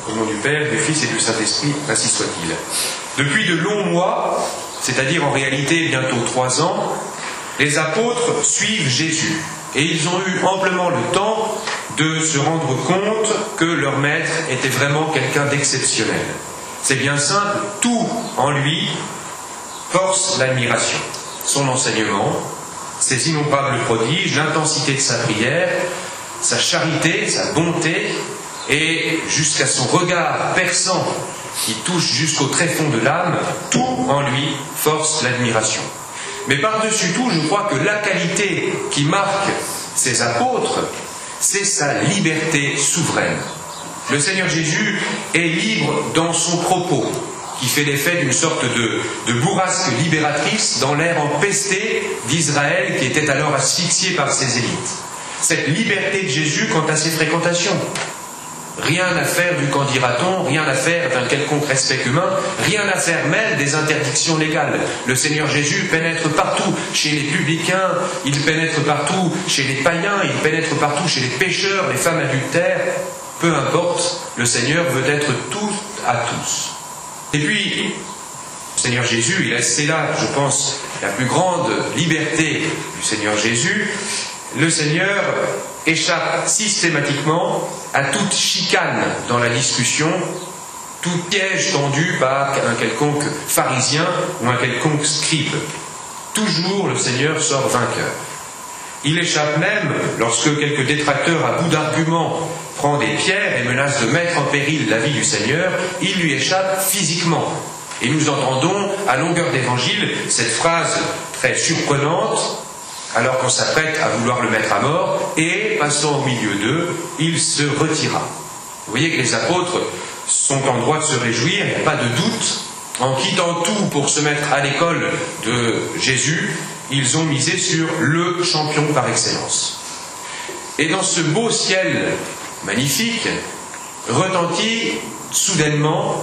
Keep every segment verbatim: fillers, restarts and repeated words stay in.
Au nom du Père, du Fils et du Saint-Esprit, ainsi soit-il. Depuis de longs mois, c'est-à-dire en réalité bientôt trois ans, les apôtres suivent Jésus. Et ils ont eu amplement le temps de se rendre compte que leur maître était vraiment quelqu'un d'exceptionnel. C'est bien simple, tout en lui force l'admiration. Son enseignement, ses innombrables prodiges, l'intensité de sa prière, sa charité, sa bonté, et jusqu'à son regard perçant qui touche jusqu'au tréfonds de l'âme, tout en lui force l'admiration. Mais par-dessus tout, je crois que la qualité qui marque ces apôtres, c'est sa liberté souveraine. Le Seigneur Jésus est libre dans son propos, qui fait l'effet d'une sorte de, de bourrasque libératrice dans l'air empesté d'Israël qui était alors asphyxié par ses élites. Cette liberté de Jésus quant à ses fréquentations. Rien à faire du qu'en dira-t-on, rien à faire d'un quelconque respect humain, rien à faire même des interdictions légales. Le Seigneur Jésus pénètre partout, chez les publicains, il pénètre partout, chez les païens, il pénètre partout, chez les pécheurs, les femmes adultères. Peu importe, le Seigneur veut être tout à tous. Et puis, le Seigneur Jésus, il a, c'est là, je pense, la plus grande liberté du Seigneur Jésus. Le Seigneur échappe systématiquement à toute chicane dans la discussion, tout piège tendu par un quelconque pharisien ou un quelconque scribe. Toujours le Seigneur sort vainqueur. Il échappe même, lorsque quelques détracteurs à bout d'arguments prend des pierres et menace de mettre en péril la vie du Seigneur, il lui échappe physiquement. Et nous entendons à longueur d'évangile cette phrase très surprenante, alors qu'on s'apprête à vouloir le mettre à mort, et, passant au milieu d'eux, il se retira. Vous voyez que les apôtres sont en droit de se réjouir, il n'y a pas de doute. En quittant tout pour se mettre à l'école de Jésus, ils ont misé sur le champion par excellence. Et dans ce beau ciel magnifique, retentit soudainement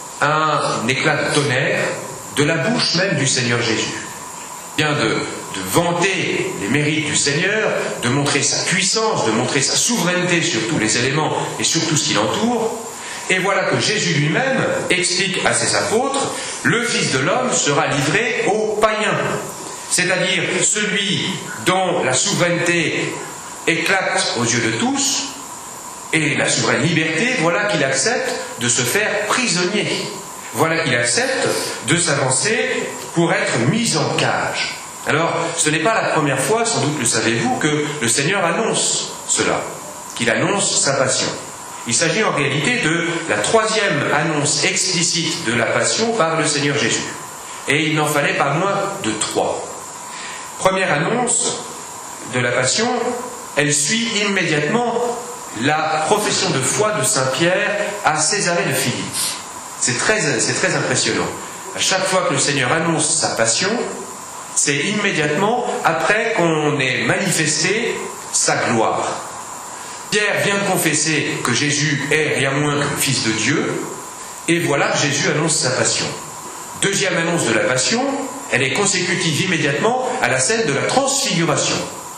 un éclat de tonnerre de la bouche même du Seigneur Jésus. Il vient de, de vanter les mérites du Seigneur, de montrer sa puissance, de montrer sa souveraineté sur tous les éléments et sur tout ce qui l'entoure. Et voilà que Jésus lui-même explique à ses apôtres, le Fils de l'homme sera livré aux païens, c'est-à-dire celui dont la souveraineté éclate aux yeux de tous, et la souveraine liberté, voilà qu'il accepte de se faire prisonnier. Voilà qu'il accepte de s'avancer pour être mis en cage. Alors, ce n'est pas la première fois, sans doute le savez-vous, que le Seigneur annonce cela, qu'il annonce sa passion. Il s'agit en réalité de la troisième annonce explicite de la passion par le Seigneur Jésus. Et il n'en fallait pas moins de trois. Première annonce de la passion, elle suit immédiatement la profession de foi de Saint Pierre à Césarée de Philippe. C'est très, c'est très impressionnant. À chaque fois que le Seigneur annonce sa passion, c'est immédiatement après qu'on ait manifesté sa gloire. Pierre vient de confesser que Jésus est rien moins que le Fils de Dieu, et voilà que Jésus annonce sa passion. Deuxième annonce de la passion, elle est consécutive immédiatement à la scène de la transfiguration.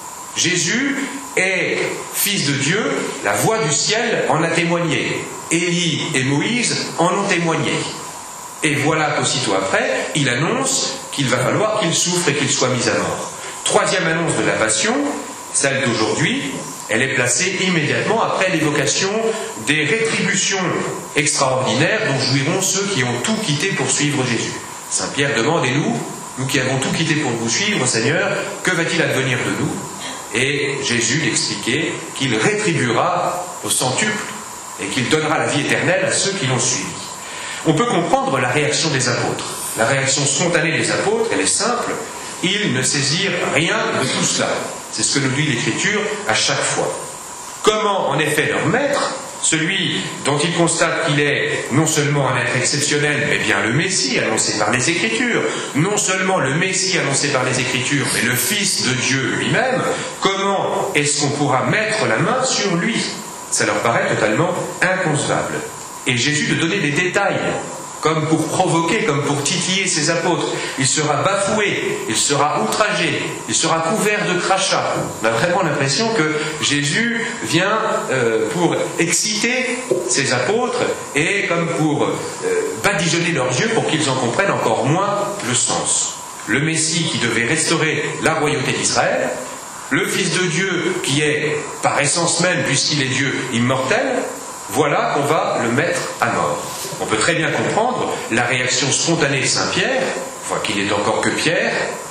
Jésus est Fils de Dieu, la voix du ciel en a témoigné. Élie et Moïse en ont témoigné. Et voilà qu'aussitôt après, il annonce qu'il va falloir qu'il souffre et qu'il soit mis à mort. Troisième annonce de la passion, celle d'aujourd'hui, elle est placée immédiatement après l'évocation des rétributions extraordinaires dont jouiront ceux qui ont tout quitté pour suivre Jésus. Saint Pierre demande, et nous, nous qui avons tout quitté pour vous suivre, Seigneur, que va-t-il advenir de nous ? Et Jésus expliquait qu'il rétribuera au centuple et qu'il donnera la vie éternelle à ceux qui l'ont suivi. On peut comprendre la réaction des apôtres. La réaction spontanée des apôtres, elle est simple. Ils ne saisirent rien de tout cela. C'est ce que nous dit l'Écriture à chaque fois. Comment, en effet, leur maître, celui dont ils constatent qu'il est non seulement un être exceptionnel, mais bien le Messie annoncé par les Écritures, non seulement le Messie annoncé par les Écritures, mais le Fils de Dieu lui-même, comment est-ce qu'on pourra mettre la main sur lui ? Ça leur paraît totalement inconcevable. Et Jésus de donner des détails. comme pour provoquer, comme pour titiller ses apôtres. Il sera bafoué, il sera outragé, il sera couvert de crachats. On a vraiment l'impression que Jésus vient euh, pour exciter ses apôtres et comme pour euh, badigeonner leurs yeux pour qu'ils en comprennent encore moins le sens. Le Messie qui devait restaurer la royauté d'Israël, le Fils de Dieu qui est, par essence même, puisqu'il est Dieu, immortel, voilà qu'on va le mettre à mort. On peut très bien comprendre la réaction spontanée de Saint Pierre, fois qu'il n'est encore que Pierre,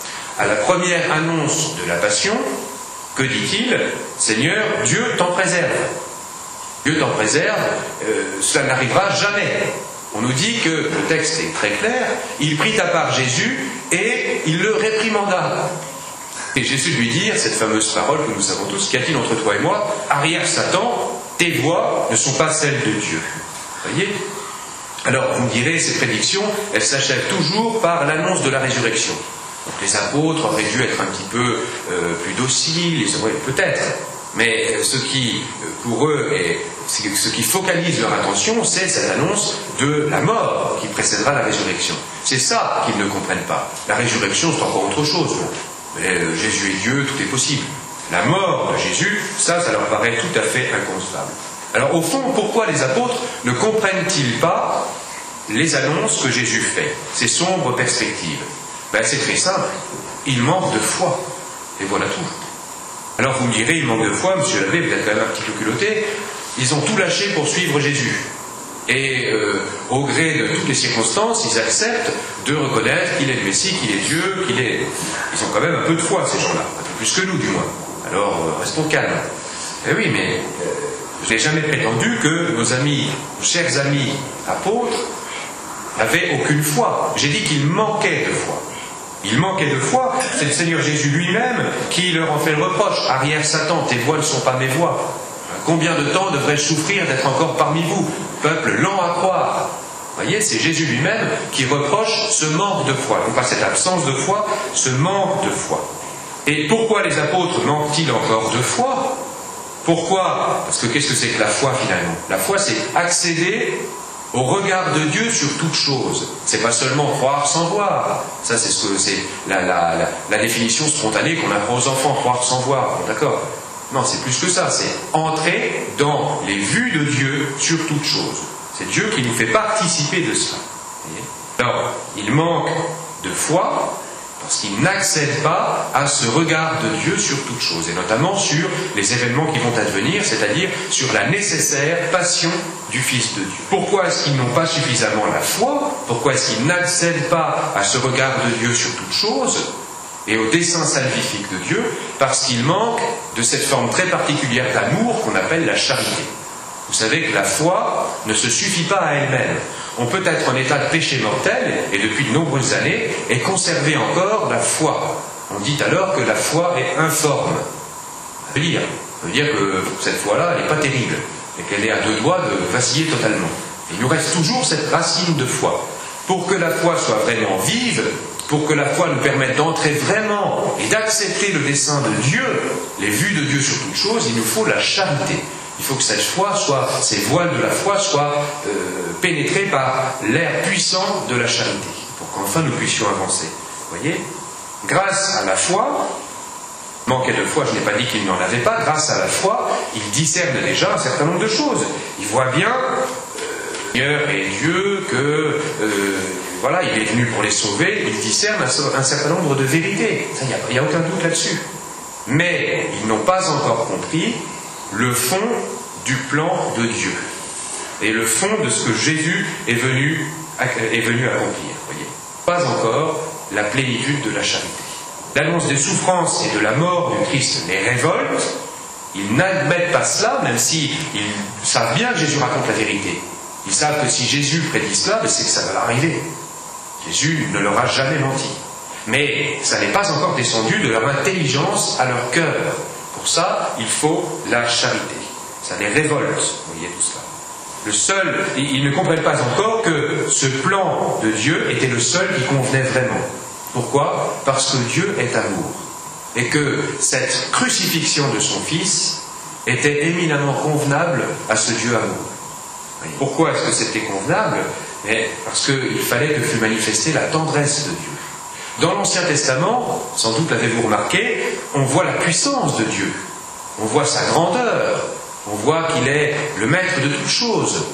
à la première annonce de la Passion. Que dit-il? Seigneur, Dieu t'en préserve. Dieu t'en préserve, euh, cela n'arrivera jamais. On nous dit que, le texte est très clair, il prit à part Jésus et il le réprimanda. Et Jésus lui dit, cette fameuse parole que nous savons tous, qu'y a-t-il entre toi et moi? Arrière Satan, tes voies ne sont pas celles de Dieu. Voyez? Alors, vous me direz, ces prédictions, elles s'achèvent toujours par l'annonce de la résurrection. Donc les apôtres auraient dû être un petit peu euh, plus dociles, ils auraient peut-être. Mais ce qui, pour eux, est, ce qui focalise leur attention, c'est cette annonce de la mort qui précédera la résurrection. C'est ça qu'ils ne comprennent pas. La résurrection, c'est encore autre chose. Mais euh, Jésus est Dieu, tout est possible. La mort de Jésus, ça, ça leur paraît tout à fait inconcevable. Alors au fond, pourquoi les apôtres ne comprennent-ils pas les annonces que Jésus fait, ces sombres perspectives? Ben, c'est très simple, ils manquent de foi. Et voilà tout. Alors vous me direz, ils manquent de foi, monsieur l'abbé, vous êtes quand même un petit peu culotté, ils ont tout lâché pour suivre Jésus. Et euh, au gré de toutes les circonstances, ils acceptent de reconnaître qu'il est le Messie, qu'il est Dieu, qu'il est... Ils ont quand même un peu de foi, ces gens-là, un peu plus que nous, du moins. Alors, euh, restons calmes. Eh oui, mais euh, je n'ai jamais prétendu que nos amis, nos chers amis apôtres, n'avaient aucune foi. J'ai dit qu'ils manquaient de foi. Ils manquaient de foi. C'est le Seigneur Jésus lui-même qui leur en fait le reproche. Arrière Satan, tes voies ne sont pas mes voies. Combien de temps devrais-je souffrir d'être encore parmi vous, peuple lent à croire? Vous voyez, c'est Jésus lui-même qui reproche ce manque de foi. Non pas cette absence de foi, ce manque de foi. Et pourquoi les apôtres manquent-ils encore de foi? Pourquoi? Parce que qu'est-ce que c'est que la foi finalement? La foi, c'est accéder au regard de Dieu sur toute chose. C'est pas seulement croire sans voir. Ça, c'est ce que c'est la, la, la, la définition spontanée qu'on apprend aux enfants, croire sans voir. Bon, d'accord? Non, c'est plus que ça. C'est entrer dans les vues de Dieu sur toute chose. C'est Dieu qui nous fait participer de cela. Alors, il manque de foi parce qu'il n'accède pas à ce regard de Dieu sur toute chose, et notamment sur les événements qui vont advenir, c'est-à-dire sur la nécessaire passion du Fils de Dieu. Pourquoi est-ce qu'ils n'ont pas suffisamment la foi? Pourquoi est-ce qu'ils n'accèdent pas à ce regard de Dieu sur toute chose et au dessein salvifique de Dieu? Parce qu'ils manquent de cette forme très particulière d'amour qu'on appelle la charité. Vous savez que la foi ne se suffit pas à elle-même. On peut être en état de péché mortel, et depuis de nombreuses années, et conserver encore la foi. On dit alors que la foi est informe. Ça veut dire, ça veut dire que cette foi-là, elle n'est pas terrible, et qu'elle est à deux doigts de vaciller totalement. Et il nous reste toujours cette racine de foi. Pour que la foi soit vraiment vive, pour que la foi nous permette d'entrer vraiment et d'accepter le dessein de Dieu, les vues de Dieu sur toute chose, il nous faut la charité. Il faut que cette foi soit, ces voiles de la foi soient euh, pénétrées par l'air puissant de la charité, pour qu'enfin nous puissions avancer. Vous voyez? Grâce à la foi, manquait de foi, je n'ai pas dit qu'il n'en avait pas, grâce à la foi, il discerne déjà un certain nombre de choses. Il voit bien, euh, Seigneur est Dieu, que euh, voilà, il est venu pour les sauver, il discerne un, un certain nombre de vérités. Ça, il n'y a, a aucun doute là-dessus. Mais ils n'ont pas encore compris le fond du plan de Dieu et le fond de ce que Jésus est venu, est venu accomplir. Voyez. Pas encore la plénitude de la charité. L'annonce des souffrances et de la mort du Christ les révolte. Ils n'admettent pas cela, même s'ils savent bien que Jésus raconte la vérité. Ils savent que si Jésus prédit cela, ben c'est que ça va arriver. Jésus ne leur a jamais menti. Mais ça n'est pas encore descendu de leur intelligence à leur cœur. Pour ça, il faut la charité. Ça les révolte, vous voyez tout cela. Le seul, ils ne comprennent pas encore que ce plan de Dieu était le seul qui convenait vraiment. Pourquoi? Parce que Dieu est amour. Et que cette crucifixion de son Fils était éminemment convenable à ce Dieu amour. Pourquoi est-ce que c'était convenable? Mais parce qu'il fallait que fût manifestée la tendresse de Dieu. Dans l'Ancien Testament, sans doute l'avez-vous remarqué, on voit la puissance de Dieu, on voit sa grandeur, on voit qu'il est le maître de toutes choses.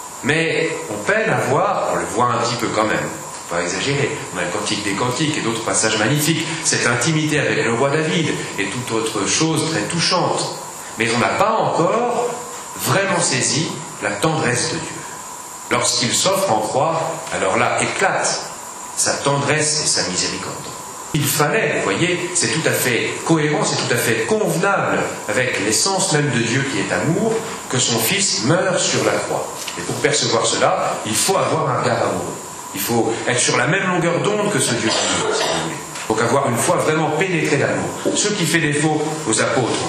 Mais on peine à voir, on le voit un petit peu quand même, faut pas exagérer, on a le Cantique des Cantiques et d'autres passages magnifiques, cette intimité avec le roi David et toute autre chose très touchante. Mais on n'a pas encore vraiment saisi la tendresse de Dieu. Lorsqu'il s'offre en croix, alors là éclate sa tendresse et sa miséricorde. Il fallait, vous voyez, c'est tout à fait cohérent, c'est tout à fait convenable avec l'essence même de Dieu qui est amour, que son Fils meure sur la croix. Et pour percevoir cela, il faut avoir un regard amoureux. Il faut être sur la même longueur d'onde que ce Dieu amoureux, si vous voulez. Il faut avoir une foi vraiment pénétrée d'amour. Ce qui fait défaut aux apôtres.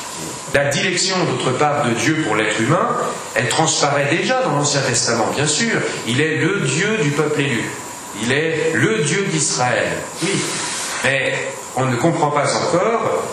La dilection, d'autre part, de Dieu pour l'être humain, elle transparaît déjà dans l'Ancien Testament, bien sûr. Il est le Dieu du peuple élu. Il est le Dieu d'Israël. Oui, mais on ne comprend pas encore,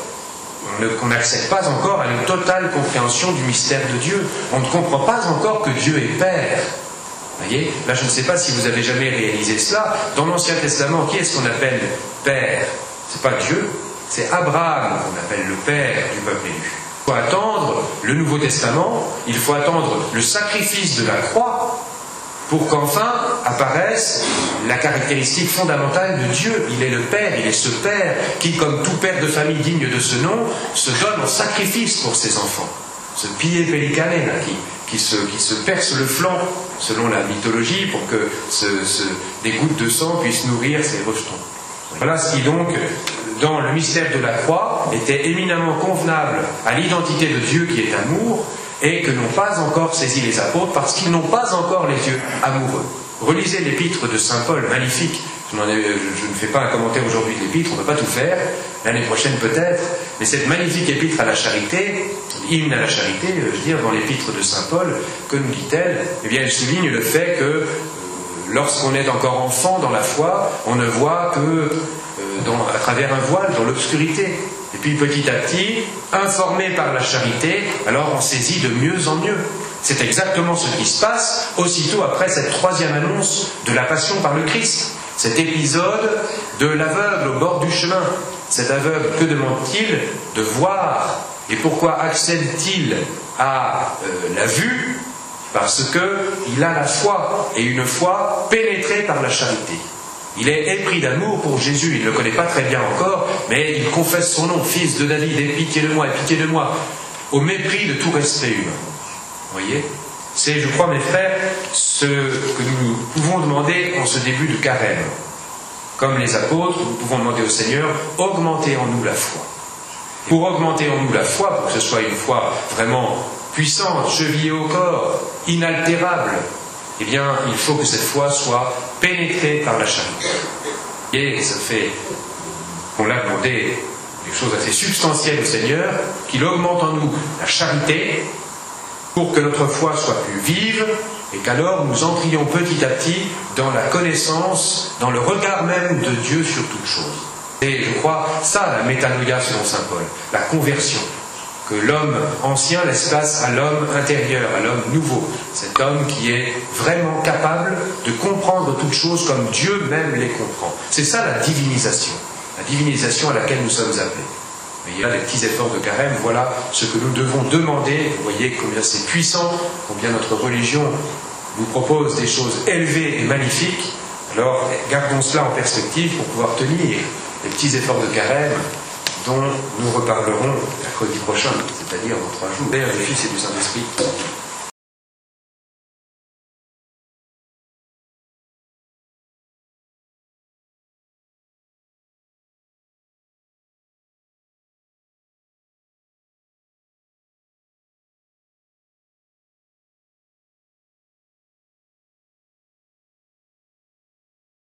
on n'accède pas encore à une totale compréhension du mystère de Dieu. On ne comprend pas encore que Dieu est Père. Vous voyez, là je ne sais pas si vous avez jamais réalisé cela. Dans l'Ancien Testament, qui est-ce qu'on appelle Père? C'est pas Dieu, c'est Abraham qu'on appelle le Père du peuple élu. Il faut attendre le Nouveau Testament, il faut attendre le sacrifice de la croix pour qu'enfin apparaisse la caractéristique fondamentale de Dieu. Il est le Père, il est ce Père qui, comme tout père de famille digne de ce nom, se donne en sacrifice pour ses enfants. Ce pie pellicane là, qui, qui, se, qui se perce le flanc, selon la mythologie, pour que ce, ce, des gouttes de sang puissent nourrir ses rejetons. Voilà ce qui donc, dans le mystère de la croix, était éminemment convenable à l'identité de Dieu qui est amour, et que n'ont pas encore saisi les apôtres parce qu'ils n'ont pas encore les yeux amoureux. Relisez l'épître de saint Paul, magnifique. Je, ai, je, je ne fais pas un commentaire aujourd'hui de l'épître, on ne peut pas tout faire, l'année prochaine peut-être, mais cette magnifique épître à la charité, hymne à la charité, je veux dire, dans l'épître de saint Paul, que nous dit-elle? Eh bien, elle souligne le fait que euh, lorsqu'on est encore enfant dans la foi, on ne voit que euh, dans, à travers un voile, dans l'obscurité. Et puis petit à petit, informé par la charité, alors on saisit de mieux en mieux. C'est exactement ce qui se passe aussitôt après cette troisième annonce de la passion par le Christ. Cet épisode de l'aveugle au bord du chemin. Cet aveugle, que demande-t-il? De voir. Et pourquoi accède-t-il à euh, la vue? Parce qu'il a la foi, et une foi pénétrée par la charité. Il est épris d'amour pour Jésus, il ne le connaît pas très bien encore, mais il confesse son nom, fils de David, aie pitié de moi, aie pitié de moi, au mépris de tout respect humain. Vous voyez? C'est, je crois, mes frères, ce que nous pouvons demander en ce début de carême. Comme les apôtres, nous pouvons demander au Seigneur, augmentez en nous la foi. Pour augmenter en nous la foi, pour que ce soit une foi vraiment puissante, chevillée au corps, inaltérable, eh bien, il faut que cette foi soit pénétrée par la charité. Et ça fait qu'on l'a demandé des choses assez substantielles au Seigneur, qu'il augmente en nous la charité pour que notre foi soit plus vive et qu'alors nous entrions petit à petit dans la connaissance, dans le regard même de Dieu sur toute chose. Et je crois, ça, la métanoïa selon saint Paul, la conversion. Que l'homme ancien laisse place à l'homme intérieur, à l'homme nouveau. Cet homme qui est vraiment capable de comprendre toutes choses comme Dieu même les comprend. C'est ça la divinisation, la divinisation à laquelle nous sommes appelés. Il y a des petits efforts de carême, voilà ce que nous devons demander. Vous voyez combien c'est puissant, combien notre religion nous propose des choses élevées et magnifiques. Alors gardons cela en perspective pour pouvoir tenir les petits efforts de carême dont nous reparlerons mercredi prochain, c'est-à-dire dans trois jours. Père, du Fils et du Saint-Esprit.